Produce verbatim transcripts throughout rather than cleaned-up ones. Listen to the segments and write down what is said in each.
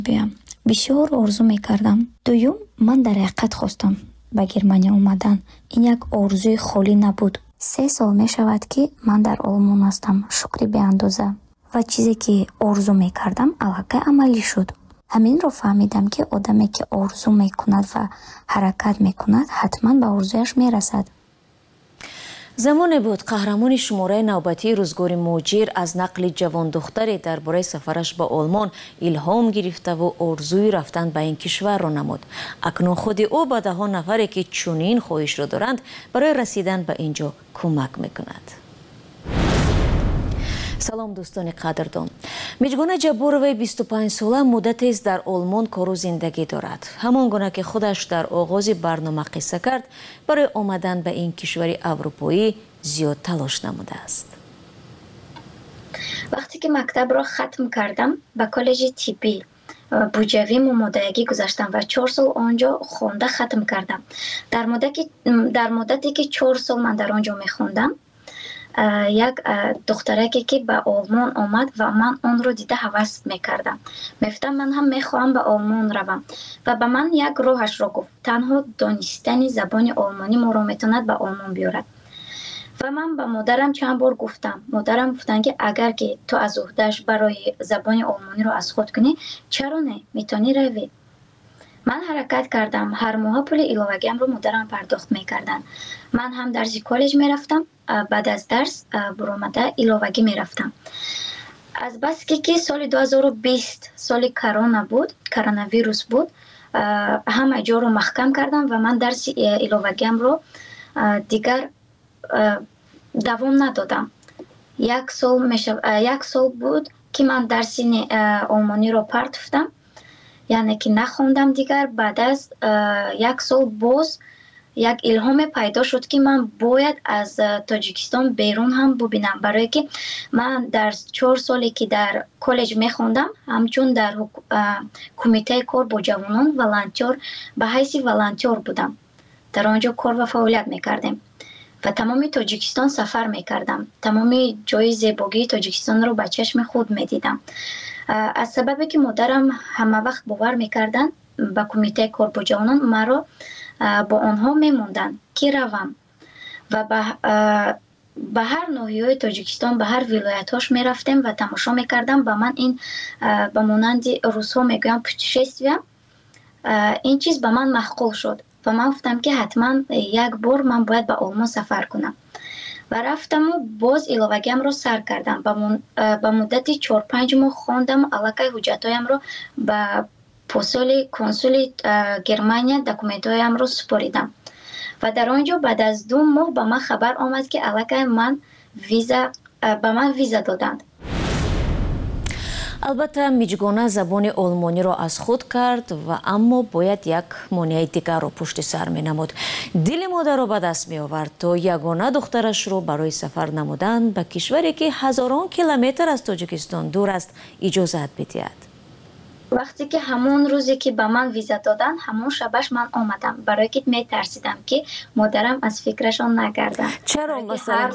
بیام. بسیار آرزو میکردم. دوم من در حقیقت خواستم به گرمانیا اومدن. این یک آرزوی خالی نبود. سه سال می شود که من در آلمان هستم. شکری به اندازه. و چیزی که آرزو میکردم الحقیقت عملی شد. همین رو فهمیدم که آدمی که آرزو میکند و حرکت میکند حتما به آرزویش میرسد. زمانی بود قهرمان شماره نوبتی روزگار موجیر از نقل جوان دختری درباره سفرش به آلمان الهام گرفته و آرزوی رفتن به این کشور را نمود. اکنون خود او به ده ها نفری که چنین خواهش را دارند برای رسیدن به اینجا کمک میکند. سلام دوستان قدردان. میجگونه جبوروی بیست و پنج ساله مدتی است در آلمان کار و زندگی دارد. همان گونه که خودش در آغاز برنامه قصه کرد، برای آمدن به این کشور اروپایی زیاد تلاش نموده است. وقتی که مکتب را ختم کردم به کالج طبی بوجوی ممادایگی گذاشتم و چهار سال آنجا خونده ختم کردم. در مدتی در مدتی که چهار سال من در آنجا میخوندم، یک دخترکی که به آلمان آمد و من آن رو دیده هوس میکردم. میفتم من هم میخواهم به آلمان روم و به من یک راهش را گفت. تنها دانستن زبان آلمانی ما را میتواند به آلمان بیارد. و من به مادرم چند بار گفتم. مادرم گفتن که اگر که تو از عهده‌اش برای زبان آلمانی رو از خود کنی، چرا نه؟ میتونی روی. من حرکت کردم. هر ماه پول ایلاوگیم رو مادرم پرداخت میکردن. من هم درس کالج میرفتم. بعد از درس برآمده ایلاوگی میرفتم. از بس که که سال دو هزار و بیست سال کرونا بود، کرونا ویروس بود، همه جا رو محکم کردم و من درس ایلاوگیم رو دیگر دوام ندادم. یک سال میشه یک سال بود که من درس آلمانی رو پرتفتم، یعنی که نخوندم دیگر. بعد از یک سال باز یک الهام پیدا شد که من باید از تاجیکستان بیرون هم ببینم، برای که من در چهار سالی که در کالج میخوندم همچون در کمیته کار با جوانان ولنتیر به حیث ولنتیر بودم. در آنجا کار و فعالیت میکردیم و تمام تاجیکستان سفر میکردم. تمام جای زیبایی تاجیکستان رو به چشم خود میدیدم. از سببی که مادرم همه وقت باور میکردن به کمیته کار با جوانان، مرا با آنها میموندن که روم و به هر ناحیه تاجیکستان به هر ولایتاش میرفتیم و تماشا میکردم. به من این به مانند روس‌ها میگویم پوتشستویه، این چیز به من معقول شد و من گفتم که حتما یک بار من باید به آلمان سفر کنم و رفتم و باز ایلاوگیم رو سر کردم. به مدت چهار پنج ماه خواندم. الکی حجتایم رو به پستال کنسول گرمانیا دکومنتایم رو سپاریدم و در آنجا بعد از دو ماه به من خبر آمد که الکی من ویزا به من ویزا دادند. البته میجگونه زبان آلمانی را از خود کرد و اما باید یک مانع دیگر را پشت سر می نمود. دل مادر را به دست می آورد تا یگانه دخترش را برای سفر نمودن به کشوری که هزاران کیلومتر از تاجیکستان دور است اجازت بدهد. وقتی که همون روزی که به من ویزا دادن، همون شبش من آمدم، برای که می ترسیدم که مادرم از فکرشان نگردن. چرا مثلا؟ هر,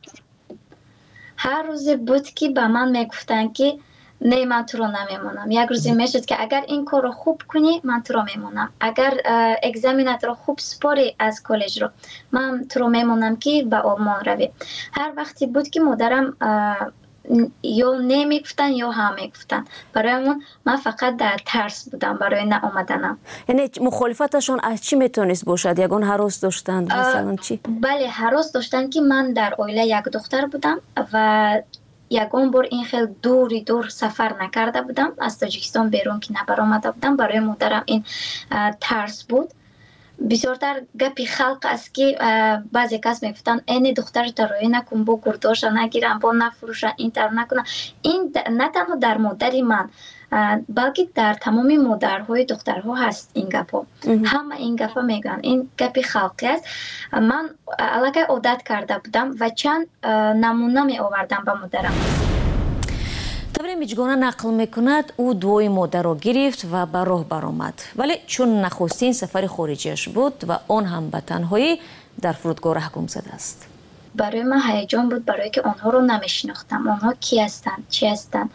هر روزی بود که به من می گفتن که نه من تو رو نمیمونم. یک روزی میشد که اگر این کار رو خوب کنی من تو رو میمونم، اگر اگزامینات رو خوب سپاری از کالج رو من تو رو میمونم که به آلمان روی. هر وقتی بود که مادرم یا نمیگفتن یا هم میگفتن، برای من من فقط در ترس بودم برای نه آمدنم. یعنی مخالفتشون از چی میتونست باشد؟ یگان هراس داشتند مثلا چی؟ بله، هراس داشتن که من در عائله یک دختر بودم و یگان بار این خیلی دوری دور سفر نکرده بودم، از تاجیکستان بیرون که نبر آمده بودم. برای مادرم این ترس بود. بسیارتر گپی خلق است که بعضی کس میگفتن این دختر ترایی نکن، با گرداش نگیرن، با نفروشن، این تر نکنن. این نه تنها در مادر من بلکه در تمام مادرهای دخترها هست این گپا. همه این گپا میگن. این گپی خلقی است. من الکی عادت کرده بودم و چند نمونه می آوردم به مادرم. طبری میجگانه نقل میکند او دوی مادر را گرفت و به راه برآمد، ولی چون نخستین سفر خارجیش بود و آن هم به تنهایی، در فرودگاه رهگم زده است. برای من هیجان بود، برای که آنها رو نمیشناختم. آنها کی هستند، چی هستند.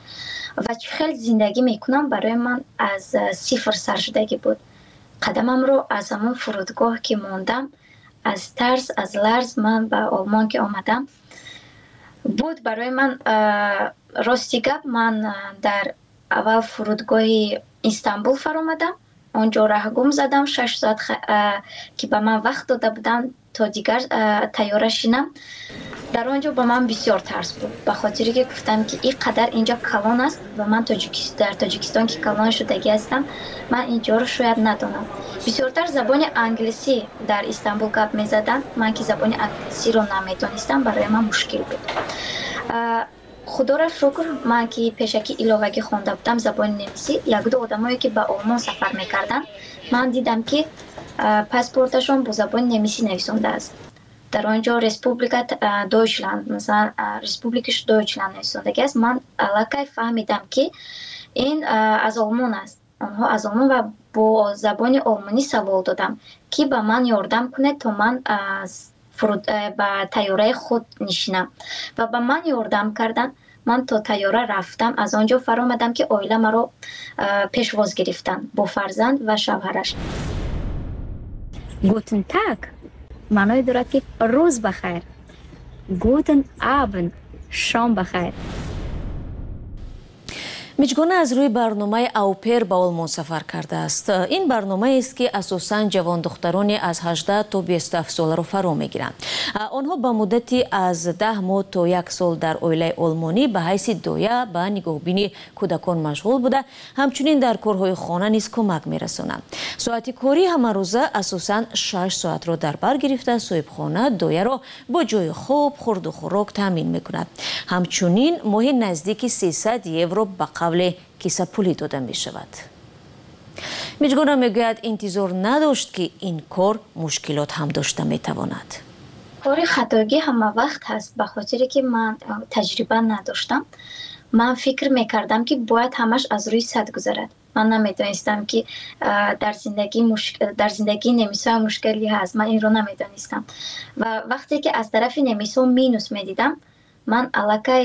ва чӣ хел зиндагӣ мекунам барои ман аз сифр саршудагӣ буд. қадамамро аз ҳамон фурудгоҳ ки мондам, аз тарс, аз ларз ман ба Олмон ки омадам, буд барои ман рости гап ман дар аввал фурудгоҳи Истанбул фаромадам. онҷо раҳгум задам шаш соат ки ба ман вақт дода буданд то дигар тайёра шинам. дар онҷо ба ман бисёр тарс буд, ба хотире ки гуфтам ки ин қадар инҷо калон аст ва ман дар Тоҷикистон ки калон шудагӣ ҳастам, ман инҷоро шояд надонам. бисёртар забони англисӣ дар Истанбул гап мезаданд. ман ки забони англисиро намедонистам, барои ман мушкил буд. худоро шукр, ман ки пешакӣ иловагӣ хонда будам забони немисӣ, якду одамое ки ба Олмон сафар мекарданд, ман дидам ки паспорташон бо забони немисӣ нависондааст. дар онҷо республика Дойчланд, масалан республикаш Дойчланд нависондагӣ аст. ман аллакай фаҳмидам ки ин аз Олмон аст. онҳо аз Олмон ва бо забони олмонӣ савол додам ки ба ман ёрдам кунед то ман ба тайёраи худ нишинам ва ба ман ёрдам карданд. ман то тайёра рафтам, аз онҷо фаромадам ки оила маро пешвоз гирифтанд бо фарзанд ва шавҳараш. Guten Tag маъное дорад ки рӯз бахайр. Guten Abend шом бахайр. миҷгона аз рӯи барномаи аупер ба Олмон сафар кардааст. ин барномаест ки асосан ҷавондухтарони аз ҳаждаҳ то бисту ҳафт соларо фаро мегиранд. онҳо ба муддати аз даҳ моҳ то як сол дар оилаи олмонӣ ба ҳайси доя ба нигоҳбини кӯдакон машғул буда, ҳамчунин дар корҳои хона низ кӯмак мерасонанд. соати кори ҳамарӯза асосан шаш соатро дар бар гирифта, соҳибхона дояро бо ҷойи хоб, хурду хӯрок таъмин мекунад. ҳамчунин моҳи наздики сисад евро ба қавли кисапулӣ дода мешавад. миҷгона мегӯяд интизор надошт ки ин кор мушкилот ҳам дошта метавонад. кори хатогӣ ҳамавақт ҳаст, ба хотире ки ман таҷриба надоштам. ман фикр мекардам ки бояд ҳамаш аз рӯи сад гузарад. ман намедонистам ки дар зиндагӣ дар зиндагии немисҳо мушкилӣ ҳаст. ман инро намедонистам ва вақте ки аз тарафи немисҳо минус медидам, ман аллакай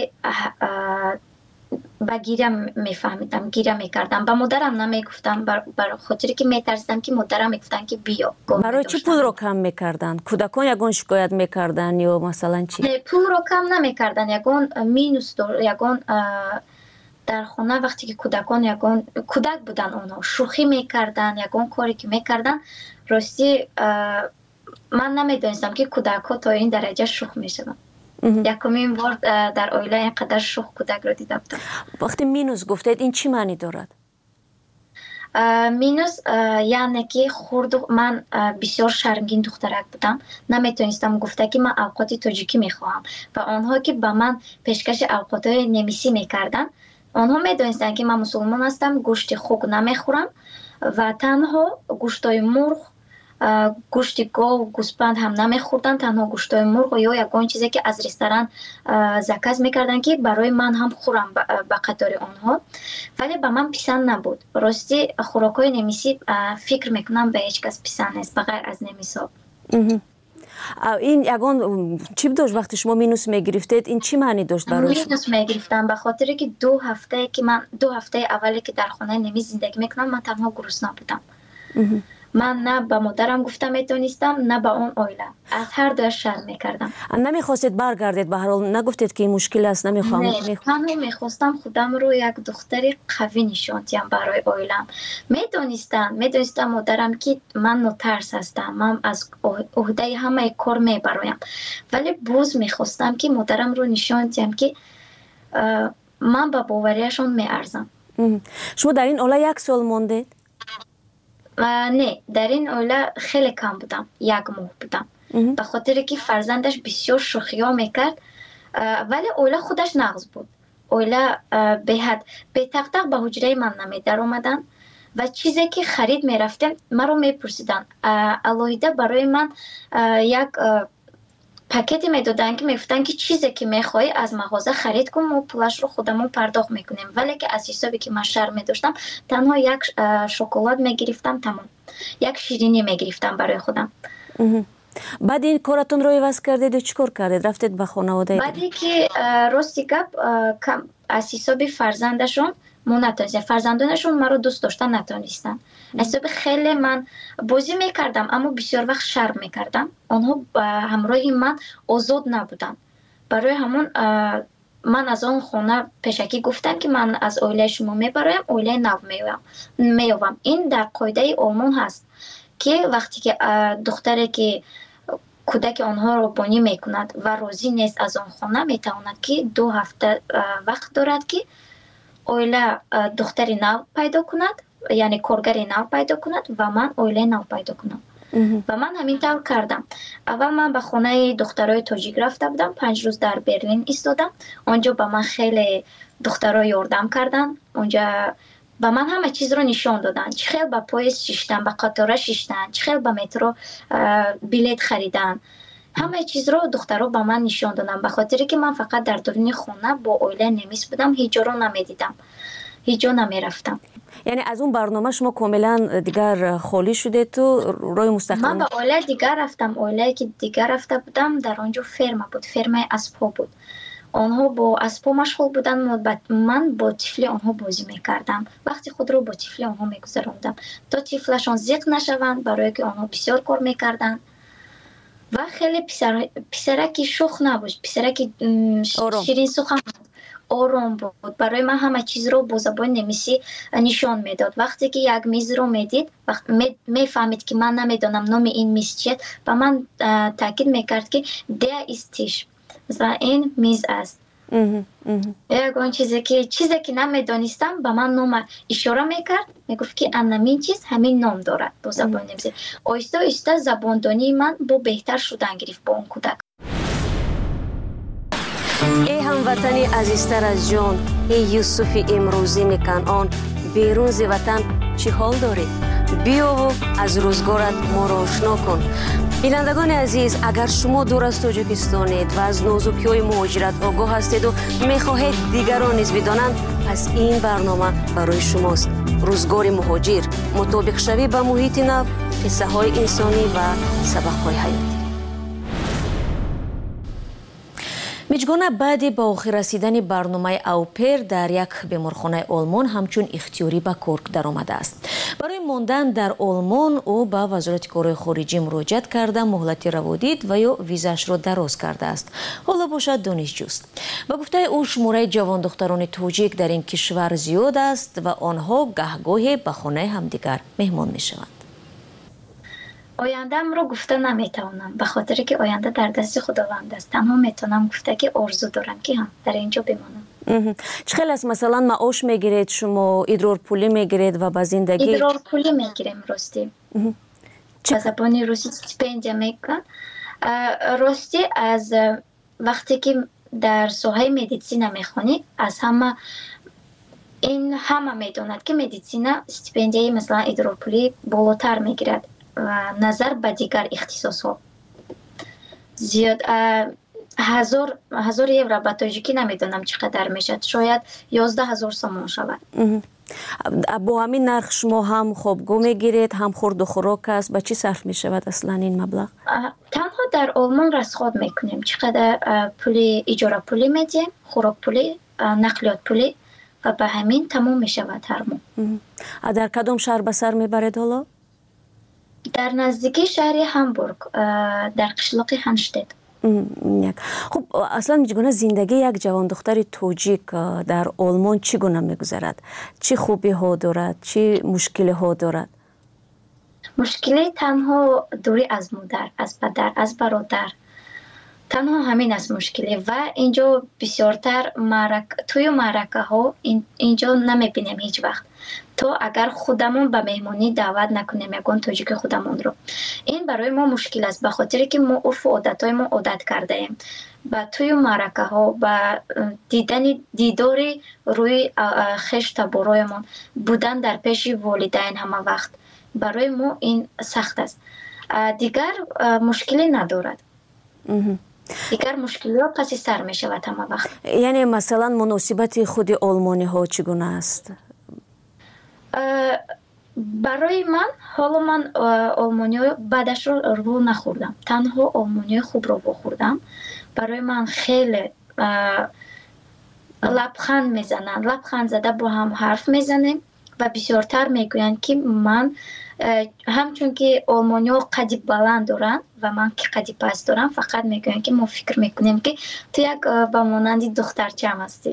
ба гиря мефаҳмидам, гиря мекардам. ба модарам намегуфтам, бар хотире ки метарсидам ки модарам мегуфтанд ки биё. барои чӣ пулро кам мекарданд? Кӯдакон ягон шикоят мекарданд ё масалан чӣ? Не, пулро кам намекарданд. ягон минус ягон дар хона вақте ки кӯдакон ягон кӯдак буданд, онҳо шӯхӣ мекарданд, ягон коре ки мекарданд, рости ман намедонистам ки кӯдакҳо то ин дараҷа шӯх мешаванд. якумин бор дар оила ин қадар шӯх кӯдакро дида будам. вақте минус гуфтед, ин чӣ маънӣ дорад? минус яъне ки хурду ман бисёр шармгин духтарак будам. наметонистам гуфта ки ман авқоти тоҷикӣ мехоҳам ва онҳо ки ба ман пешкаши авқотҳои немисӣ мекарданд, онҳо медонистанд ки ман мусулмон ҳастам, гӯшти хук намехӯрам ва танҳо гӯштои мурғ, гӯшти гов, гӯспанд ҳам намехӯрданд, танҳо гӯштои мурғ ё ягон чизе ки аз ресторан заказ мекарданд ки барои ман ҳам хӯрам ба қатори онҳо, вале ба ман писанд набуд. рости хӯрокҳои немисӣ фикр мекунам ба ҳеҷ кас писанд нест ба ғайр аз немисҳо. ин ягон чӣ дошт вақти шумо минус мегирифтед? ин чӣ маънӣ дошт барои шумо? минус мегирифтам ба хотире ки ду ҳафтае ки ман ду ҳафтаи аввале ки дар хонаи немис зиндагӣ мекунам, ман танҳо гурусна будам. ман на ба модарам гуфта метонистам, на ба он оила. аз ҳар дуяш шарм мекардам. намехостед баргардед? ба ҳар ҳол нагуфтед ки ин мушкил аст? намехоҳам. танҳо мехостам худамро як духтари қавӣ нишон диҳам барои оилам. медонистам медонистам модарам ки ман нотарс ҳастам, ман аз уҳдаи ҳамаи кор мебароям, вале боз мехостам ки модарамро нишон диҳам ки ман ба боварияшон меарзам. шумо дар ин оила як сол мондед? не, дар ин оила хеле кам будам, як моҳ будам. ба хотире ки фарзандаш бисёр шӯхиҳо мекард, вале оила худаш нағз буд. оила беҳад бетақтақ ба ҳуҷраи ман намедаромаданд ва чизе ки харид мерафтем маро мепурсиданд. алоҳида барои ман як пакете медоданд ки мегуфтанд ки чизе ки мехоҳӣ аз мағоза харид кун, мо пулашро худамон пардохт мекунем. вале ки аз ҳисобе ки ман шарм медоштам, танҳо як шоколад мегирифтам, тамом. як ширинӣ мегирифтам барои худам. بعد این کارتون رو عوض کردید و چیکار کردید؟ رفتید به خانواده؟ بعدی که راستی گپ کم از حساب فرزندشون مو نتونستن، فرزندانشون مرا دوست داشتن نتونستن. از حساب خیلی من بازی میکردم اما بسیار وقت شرم میکردم. آنها همراه من آزاد نبودن. برای همون من از اون خونه پیشکی گفتم که من از اویله شما میبرایم، اویله نو میوام. این در قاعده آلمان هست که وقتی که دختری که کودک آنها رو بانی میکند و راضی نیست از آن خانه، میتواند که دو هفته وقت دارد که اویله دختری نو پیدا کند، یعنی کارگری نو پیدا کند و من اویله نو پیدا کنم. و من همین طور کردم. اول من به خانه دخترای تاجیک رفته بودم، پنج روز در برلین ایستادم. اونجا به من خیلی دخترها یاردم کردن. اونجا به من همه چیز رو نشان دادن. چه خیلی به پاییز شیشتن، به قطار شیشتن، چه خیلی به مترو بلیت خریدن. همه چیز رو دخترها به من نشان دادن، به خاطری که من فقط در درون خونه با اویله نمیس بودم، هیچ جا رو نمیدیدم، هیچ جا نمیرفتم. یعنی از اون برنامه شما کاملا دیگر خالی شده تو روی مستقل؟ من به اویله دیگر رفتم. اویله که دیگر رفته بودم در آنجا فرم بود، فرم اسبا بود. آنها با اسبا مشغول بودن، من با طفلی آنها بازی میکردم. وقتی خود رو با طفلی آنها میگذراندم تا طفلشان زیق نشوند، برای که آنها بسیار کار میکردن و خیلی پسر پسرکی شوخ نبود، پسرکی شیرین سخن آرام بود. برای من همه چیز رو با زبان نمیسی نشان میداد. وقتی که یک میز رو میدید، وقت میفهمید که من نمیدونم نام این میز چیه، و من تاکید میکرد که ده استیش، مثلا این میز است. یگان چیزی که چیزی که نمیدانستم به من نام اشاره میکرد، میگفت که همین چیز همین نام دارد. با زبان نمیسی آیسته آیسته زباندانی من با بهتر شدن گرفت با اون کودک. ای هموطنی عزیزتر از جان، ای یوسف امروزی کنعان، بیرون ز وطن چی حال داری؟ بیا و از روزگارت ما را آشنا کن. بینندگان عزیز، اگر شما دور از تاجیکستانید و از نازکی‌های مهاجرت آگاه هستید و میخواهید دیگران نیز بدانند، پس این برنامه برای شماست. روزگار مهاجر، مطابق شوی به محیط نو، قصه های انسانی و سبق های حیاتی. میجگونه بعد با آخر رسیدن برنامه اوپر در یک بیمارخانه آلمان همچون اختیاری به کار درآمده است. برای ماندن در آلمان او به وزارت کارهای خارجی مراجعت کرده، مهلت روادید و یا ویزاش را دراز کرده است. حالا باشد دانشجوست. به گفته او شماره جوان دختران تاجیک در این کشور زیاد است و آنها گهگاهی به خانه همدیگر مهمان میشوند. آینده‌ام رو گفته نمیتونم، به خاطر که آینده در دست خداوند است. تنها میتونم گفته که آرزو دارم که هم در اینجا بمانم. چه خیلی است مثلا معاش میگیرید شما، ادرار پولی میگیرید و به زندگی؟ ادرار پولی میگیریم راستی. به زبان روسی استیپندیا میگن. راستی از وقتی که در ساحه مدیسین میخونید، از همه این همه میدوند که مدیسین استیپندیای مثلا ادرار پولی بالاتر میگیرد و نظر به دیگر اختصاص ها. زیاد هزار هزار یورو به تاجیکی نمیدونم چقدر میشد، شاید یازده هزار سومون شود. با همین نرخ شما هم خوابگاه میگیرید، هم خورد و خوراک است، به چی صرف میشود اصلا این مبلغ؟ تنها در آلمان رسخاد میکنیم، چقدر پولی اجاره پولی میدیم، خوراک پولی، نقلیات پولی و به همین تمام میشود هر ماه. در کدام شهر به سر میبرید حالا؟ در نزدیکی شهر هامبورگ، در قشلاق هانشتت. خب اصلا میگونه زندگی یک جوان دختر تاجیک در آلمان چگونه میگذرد؟ چه خوبی ها دارد؟ چه مشکلی ها دارد؟ مشکلی تنها دوری از مادر، از پدر، از برادر، تنها همین است مشکلی. و اینجا بسیارتر معرک توی معرکه ها اینجا نمیبینیم هیچ وقت. تو اگر خودمون به مهمانی دعوت نکنیم یگان تاجیک خودمون رو، این برای ما مشکل است، به خاطری که ما عرف و عادتهای ما عادت کرده ایم با توی معرکه ها، با دیدن دیداری روی خشت برایمون بودن در پیش والدین همه وقت، برای ما این سخت است. دیگر مشکلی ندارد. دیگر مشکلی ها پس سر می شود همه وقت. یعنی مثلا مناسبت خود آلمانی ها چگونه است؟ барои ман ҳоло ман олмониё баъдашро рӯ нахӯрдам, танҳо олмониёи хубро вохӯрдам. барои ман хеле лабханд мезананд, лабханд зада бо ҳам ҳарф мезанем ва бисёртар мегӯянд ки ман ҳамчун ки олмониё қадди баланд доранд ва ман ки қадди паст дорам, фақат мегӯянд ки мо фикр мекунем ки ту як ба монанди духтарчаам ҳастӣ.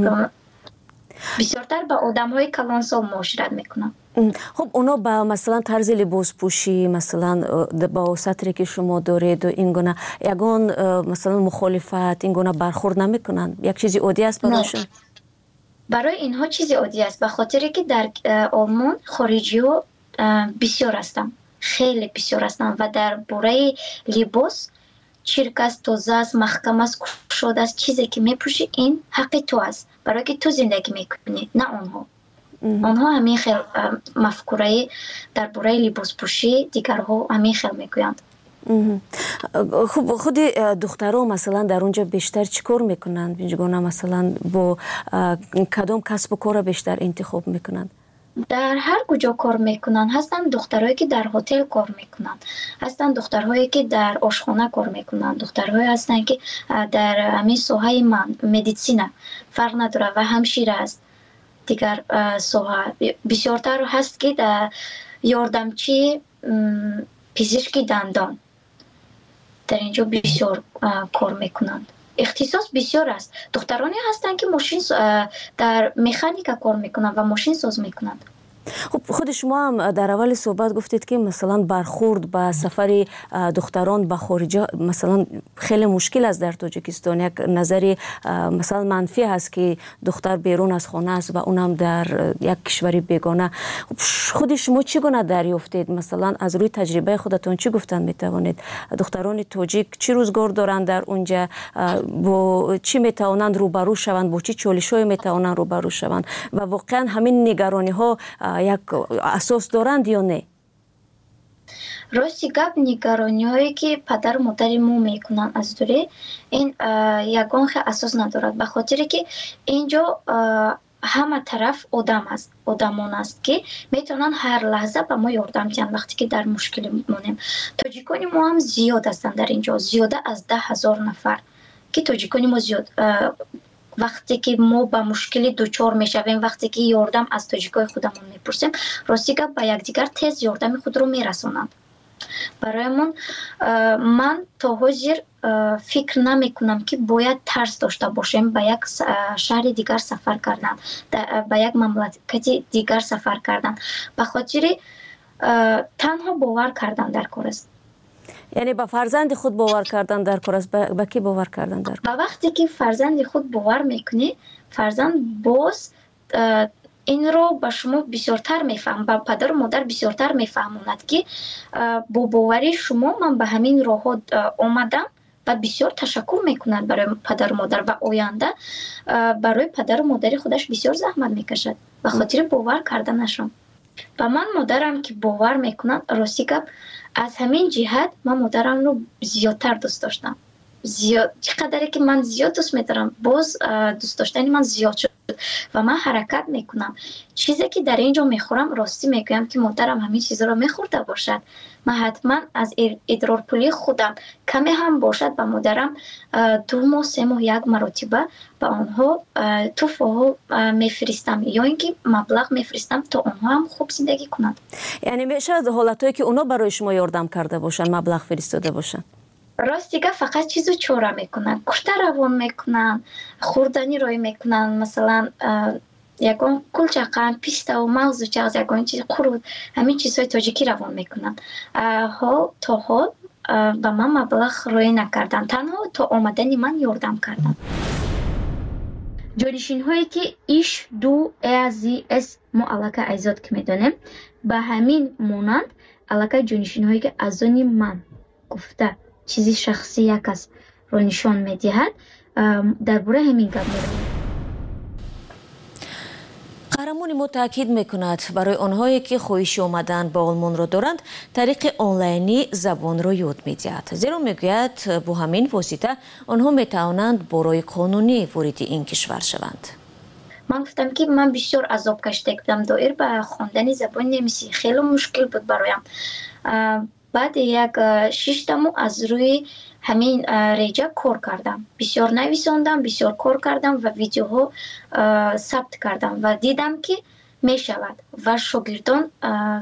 бисёртар ба одамҳои калонсол муошират мекунам. хуб оно ба масалан тарзи либоспӯшӣ, масалан ба сатре ки шумо доред ин гуна ягон масалан мухолифат, ин гуна бархӯрд намекунанд? Як чизи оддӣ аст барошон? барои инҳо чизи оддӣ аст, ба хотире ки дар олмон хориҷиҳо бисёр ҳастанд, хеле бисёр ҳастанд ва дар бораи либос чирк аст, тоза аст, маҳкам аст, кушода аст, чизе ки мепӯшӣ ин ҳаққи ту аст, барое ки ту зиндагӣ мекунӣ, на онҳо. онҳо ҳамин хел мафкураи дар бораи либоспӯшӣ дигарҳо ҳамин хел мегӯянд. хуб худи духтаро масалан дар онҷа бештар чӣ кор мекунанд? бинҷигона масалан бо кадом касбу корро бештар интихоб мекунанд? дар ҳар куҷо кор мекунанд. ҳастанд духтарҳое ки дар ҳотел кор мекунанд, ҳастанд духтарҳое ки дар ошхона кор мекунанд, духтарҳое ҳастанд ки дар ҳамин соҳаи ман медисина фарқ надорад ва ҳамшира аст. дигар соҳа бисёртар ҳаст ки дар ёрдамчии пизишки дандон дар ин ҷо бисёр кор мекунанд. ихтисос бисёр аст. духтароне ҳастанд ки мошин дар механика кор мекунанд ва мошинсоз мекунанд. خب خود شما هم در اول صحبت گفتید که مثلا برخورد با سفر دختران به خارج مثلا خیلی مشکل است در تاجیکستان. یک نظر مثلا منفی هست که دختر بیرون از خانه است و اونم در یک کشوری بیگانه. خود شما چی گونه دریافتید؟ مثلا از روی تجربه خودتون چی گفتن میتوانید؟ دختران تاجیک چی روزگار دارند در اونجا؟ با چی میتوانند روبرو شوند؟ با چی چالش‌هایی میتوانند روبرو شوند؟ و واقعا همین نگرانی ها یک اساس دارند یا نه؟ راستی گپ نگرانی‌هایی که پدر و مادر ما میکنن از دوره این یگان خیلی اساس ندارد، به خاطر که اینجا همه طرف آدم است، آدمان است که میتونن هر لحظه به ما یاردم دهند وقتی که در مشکل میمونیم. تاجیکان ما هم زیاد هستند در اینجا، زیاده از ده هزار نفر که تاجیکان ما زیاد وقتی که ما با مشکلی دوچار میشویم، وقتی که یاردم از تاجیکای خودمون میپرسیم، راستی که با یکدیگر تیز یاردم خود رو میرسونند. برایمون من تا حاضر فکر نمیکنم که باید ترس داشته باشیم با یک شهر دیگر سفر کردن، با یک مملکت دیگر سفر کردن، به خاطر تنها باور کردن در کار است. یعنی با فرزند خود باور کردن در کار است. با کی باور کردن در کار؟ با وقتی که فرزند خود باور میکنی، فرزند باز این رو به شما بسیارتر میفهم، با پدر و مادر بسیارتر میفهموند که با باوری شما من به همین راه آمدم و بسیار تشکر میکنند برای پدر و مادر و آینده برای پدر و مادر خودش بسیار زحمت میکشد به خاطر باور کردنشون. و من مادرم که باور میکنند، راستی گپ از همین جهت من مادرم رو زیادتر دوست داشتم. زیاد چقدری که من زیاد دوست می‌دارم، باز دوست داشتن من زیاد شد و من حرکت میکنم. چیزی که در اینجا میخورم راستی میگویم که مادرم همین چیزا رو میخورده باشد، من حتما از ادرار پولی خودم کمی هم باشد با مادرم دو ماه سه ماه یک مرتبه با آنها تحفه میفرستم یا اینکه مبلغ میفرستم تا آنها هم خوب زندگی کنند. یعنی میشه حالتایی که اونا برای شما یاردم کرده باشن، مبلغ فرستاده باشن؟ راستیگه فقط چیزو چوره میکنن، کشته روان میکنن، خوردنی روی میکنن، مثلا یکان کلچقن، پیستا و موز و چغز یکان چیز خورد، همین چیزهای تاجیکی روان میکنن. ها تا حال به من مبلغ روی نکردن، تنها تا آمدنی من یاردم کردن. جانشین هایی که ایش دو ازی اس ما علاقه ایزاد که میدانیم به همین مانند علاقه جانشین هایی که از آنی من گفته چیزی شخصی یک است رو نشان میدهد، درباره همین گپ می‌رویم. قهرمان ما تاکید میکند برای آنهایی که خواهش آمدن به آلمان را دارند طریق آنلاینی زبان را یاد میدهد، زیرا میگوید با همین واسطه آنها میتوانند برای قانونی وارد این کشور شوند. من گفتم که من بسیار عذاب کشیده بودم دایر به خواندن زبان نمیسی خیلی مشکل بود برایم. بعد یک شش ماه از روی همین ریجا کار کردم، بسیار نویساندم، بسیار کار کردم و ویدیوها ثبت کردم و دیدم که می شود و شاگردان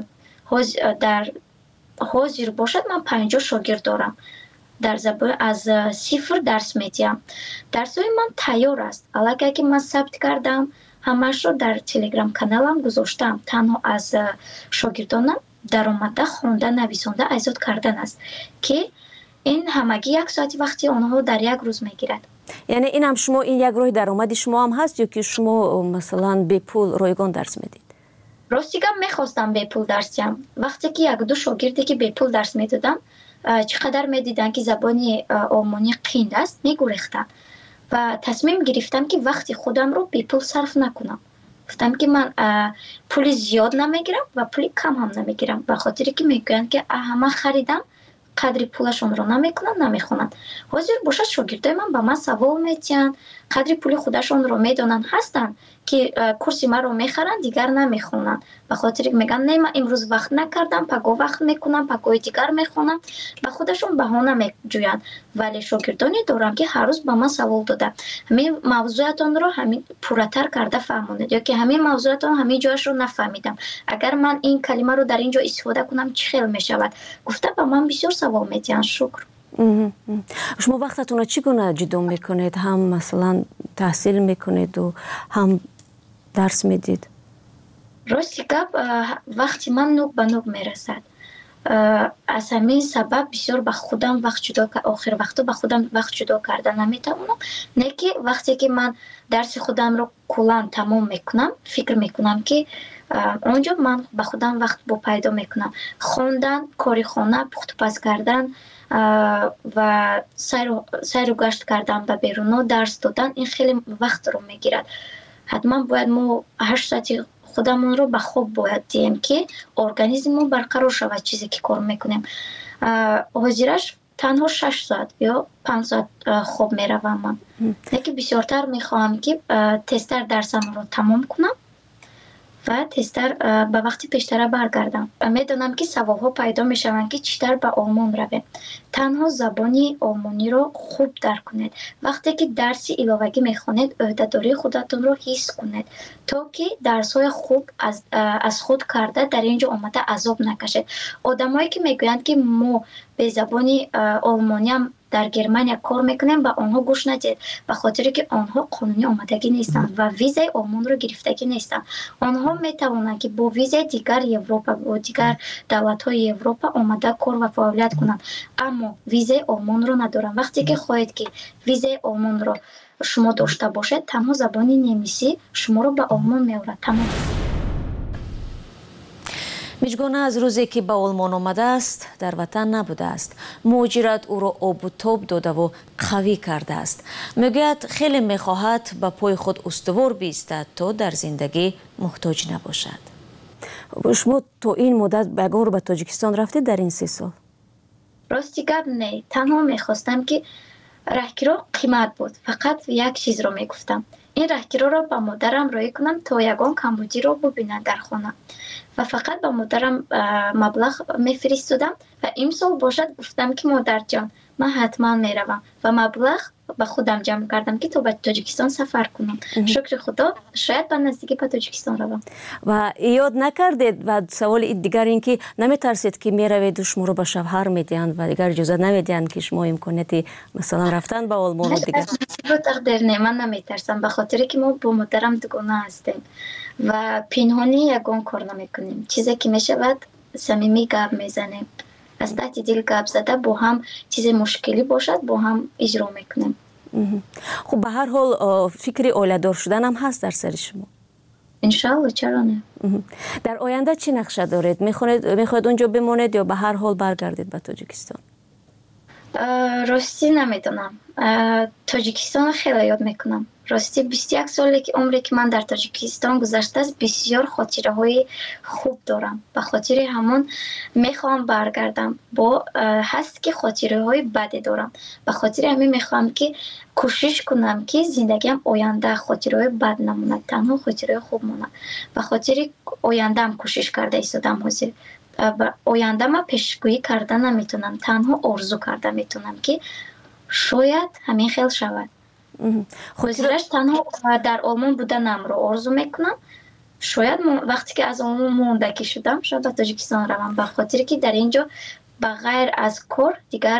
در حاضر باشد. من پنجاه شاگرد دارم در زبان از صفر درس میدیم. درسای من تیار است. الان که من ثبت کردم همش رو در تلگرام کانالم گذاشتم. تنها از شاگردانم درآمده خوانده نویسنده ایجاد کردن است که این همگی یک ساعت وقتی آنها در یک روز میگیرد. یعنی این هم شما این یک راه درآمدی شما هم هست یا که شما مثلا به پول رایگان درس میدید؟ راستیگم میخواستم به پول درس دهم. وقتی که یک دو شاگردی که به پول درس میدادم چقدر میدیدن که زبانی آلمانی قیند است میگریختن و تصمیم گرفتم که وقتی خودم رو به پول صرف نکنم. گفتم که من پول زیاد نمیگیرم و پول کم هم نمیگیرم، به خاطری که میگویند که همه خریدم قدری پولشون رو نمیکنن نمیخونن. حاضر باشد شاگردای من به من سوال میتین قدری پول خودشون رو میدونن هستن که کورسی من رو میخرن دیگر نمیخونن، به خاطر که میگن نه من امروز وقت نکردم پگاه وقت میکنم پگاه دیگر میخونم، به خودشون بهانه میجوین. ولی شاگردانی دارم که هر روز به من سوال داده همین موضوعتون رو همین پورتر کرده فهموند یا که همین موضوعتون همین جایش رو نفهمیدم، اگر من این کلمه رو در اینجا استفاده کنم چه خیلی میشود. گفته به من بسیار سوال میتین. شکر. شما وقتتون رو چگونه جدا میکنید؟ هم مثلا تحصیل میکنید و هم درس میدید؟ راستی گپ وقتی من نوک به نوک میرسد. از همین سبب بسیار به خودم وقت جدا آخر وقتا به خودم وقت جدا کردن نمیتونم. نه که وقتی که من درس خودم رو کلا تمام میکنم فکر میکنم که اونجا من به خودم وقت با پیدا میکنم. خواندن، کاری خانه، پخت پز کردن و سیر و گشت کردن به بیرون درس دادن این خیلی وقت رو میگیرد. حتما باید ما هشت ساعتی خودمون رو به خواب باید دیم که ارگانیسممون برقرار شود چیزی که کار میکنیم. حاضرش تنها شش ساعت یا پنج ساعت خواب میروم من. یکی بسیارتر میخواهم که تستر درسم رو تمام کنم و تستر به وقتی پیشتر برگردم. میدونم که سوالها پیدا میشوند که چطور به آلمان رویم. تنها زبانی آلمانی رو خوب درک کنید. وقتی که درسی علاوگی میخونید عهده‌داری خودتون رو حس کنید تا که درس‌های خوب از از خود کرده در اینجا آمده عذاب نکشید. آدمایی که میگویند که ما به زبانی آلمانی هم در گرمانیا کار میکنیم با آنها گوش ندید، به خاطر که آنها قانونی آمدگی نیستند و ویزای آلمان رو گرفتگی نیستند. آنها میتوانند که با ویزای دیگر اروپا و دیگر دولت‌های اروپا آمده کار و فعالیت کنند، اما ویزای آلمان رو ندارند. وقتی که خواهید که ویزای آلمان رو شما داشته باشید تنها زبانی نمیسی شما رو به آلمان میآورد. تمام. میجگانه از روزی که به آلمان آمده است در وطن نبوده است. مهاجرت او را آب و تاب داده و قوی کرده است. میگوید خیلی میخواهد به پای خود استوار بایستد تا در زندگی محتاج نباشد. شما تو این مدت بگار به تاجیکستان رفتید در این سه سال؟ راستی گپ نه، تنها میخواستم که راهگیرا قیمت بود. فقط یک چیز رو میگفتم این راهگیرا رو با مادرم رای کنم تا یگان کمبودی رو ببینن در خانه و فقط با مادرم مبلغ میفرستادم و امسال باشد گفتم که مادر جان من حتما میروم و مبلغ با خودم جمع کردم که تا به تاجیکستان سفر کنم. شکر خدا شاید به نزدیکی به تاجیکستان روم. و یاد نکردید و سوال دیگر این که نمیترسید که میروید و شما رو به شوهر میدهند و دیگر اجازه نمیدهند که شما امکانیت مثلا رفتن به آلمان و دیگر؟ رو تقدیر نه، من نمیترسم به خاطر که ما با مادرم دوگانه هستیم و پنهانی یگان کار نمیکنیم. چیزی که میشود صمیمی گپ میزنیم، از تحت دل گپ زده با هم چیز مشکلی باشد با هم اجرا میکنیم. خب به هر حال فکر اولیه‌دار شدن هم هست در سر شما؟ انشالله، چرا نه. در آینده چی نقشه دارید؟ میخواید میخواید اونجا بمانید یا به هر حال برگردید به تاجیکستان؟ راستی نمیدونم. тоҷикистон хеле ёд мекунам. рости бисту як соле ки умре ки ман дар тоҷикистон гузаштааст, бисёр хотираҳои хуб дорам. ба хотири ҳамон мехоҳам баргардам. бо ҳаст ки хотираҳои баде дорам. ба хотири ҳамин мехоҳам ки кӯшиш кунам ки зиндагиам оянда хотираҳои бад намонад, танҳо хотираҳои хуб монад. ба хотири ояндаам кӯшиш карда истодам ҳозир. ба оянда ман пешгӯӣ карда наметавонам, танҳо орзу карда метавонам ки шояд ҳамин хел шавад. ҳозираш танҳо дар олмон буданамро орзу мекунам. шояд вақте ки аз олмон мондаки шудам, шояд ба тоҷикистон равам, ба хотире ки дар ин ҷо ба ғайр аз кор дигар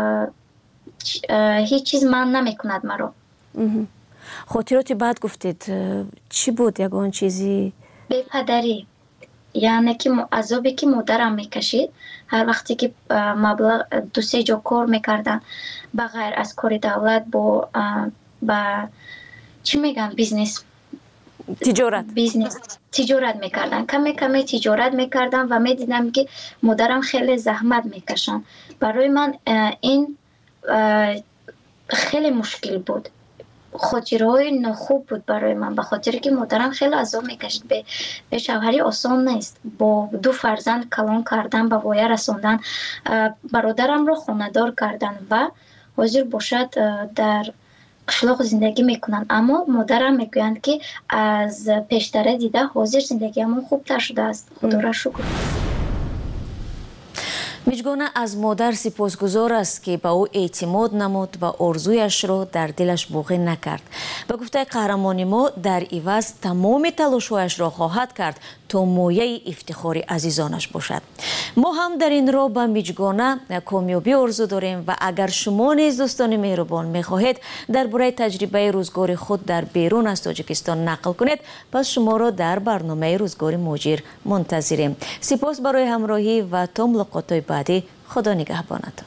ҳеҷ чиз ман намекунад маро. хотироти баъд гуфтед, чӣ буд ягон чизи? бепадарӣ, яъне ки азобе ки модарам мекашид, ҳар вақте ки маблағ ду се ҷо кор мекардан ба ғайр аз кори давлат, бо ба чӣ мегӯям бизнес тиҷорат бизнес тиҷорат мекардан, каме каме тиҷорат мекардан ва медидам ки модарам хеле заҳмат мекашанд. барои ман ин хеле мушкил буд, хотираҳои нохуб буд барои ман, ба хотире ки модарам хеле азоб мекашид. бе шавҳарӣ осон нест, бо ду фарзанд калон кардан, ба воя расондан, бародарамро хонадор кардан ва ҳозир бошад дар қишлоқ зиндагӣ мекунанд. аммо модарам мегӯянд ки аз пештара дида ҳозир зиндагиамон хубтар шудааст. худора шукр. миҷгона аз модар сипосгузор аст ки ба ӯ эътимод намуд ва орзуяшро дар дилаш боқӣ накард. ба гуфтаи қаҳрамони мо, дар иваз тамоми талошҳояшро хоҳад кард то мояи ифтихори азизонаш бошад. мо ҳам дар ин роҳ ба миҷгона комёбӣ орзу дорем ва агар шумо низ дӯстони меҳрубон мехоҳед дар бораи таҷрибаи рӯзгори худ дар берун аз Тоҷикистон нақл кунед, пас шуморо дар барномаи рӯзгори муҳоҷир мунтазирем. сипос барои ҳамроҳӣ ва то мулоқотҳои баъдӣ. худо нигаҳбонатон.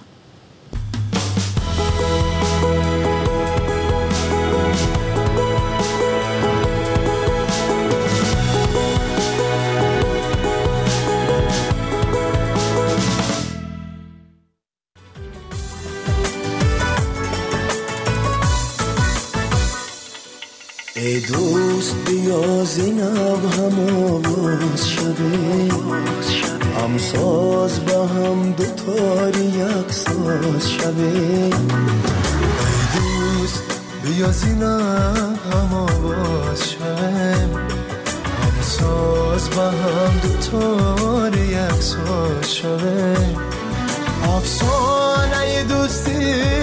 ای دوست بیا زینب هم آواز شویم، هم ساز با هم دوتاری یک ساز شویم. ای دوست بیا زینب هم آواز شویم، هم ساز با هم دوتاری یک ساز شویم. افسانه دوستی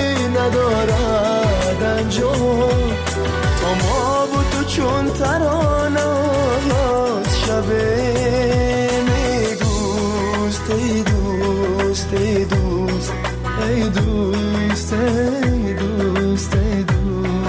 ندارد انجام، ما بود تو چون ترانه آغاز شویم. ای دوست ای دوست ای دوست ای دوست ای دوست ای دوست.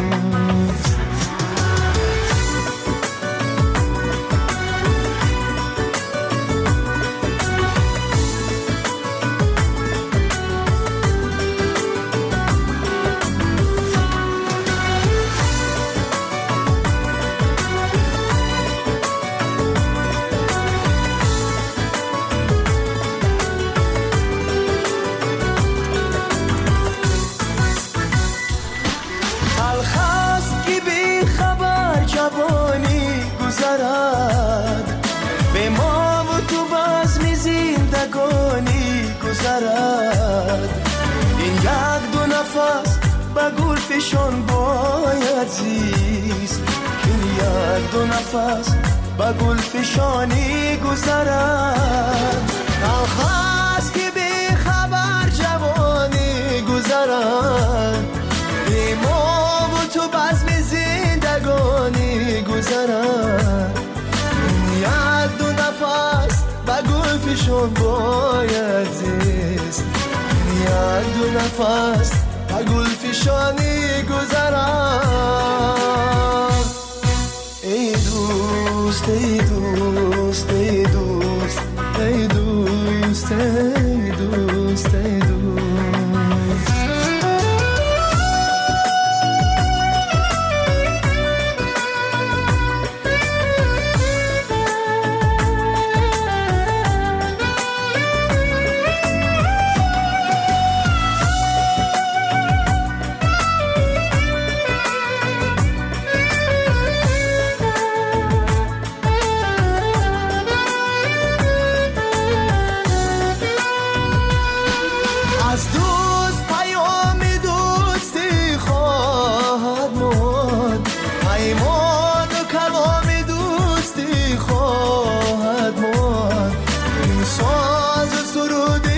به ما و تو بزم زندگانی گذرد. این یک دو نفس به گل فشان باید زیست، این یک دو نفس به گل فشانی گذرد. نخواست که بی خبر جوانی گذرد، به ما و تو بزم زندگانی گذرد. یک دو نفس به گل فشان باید زیست، یک دو نفس به گل فشانی گذرد. ای دوست ای دوست ای دوست ای دوست ای دوست ای دوست. ساز سرود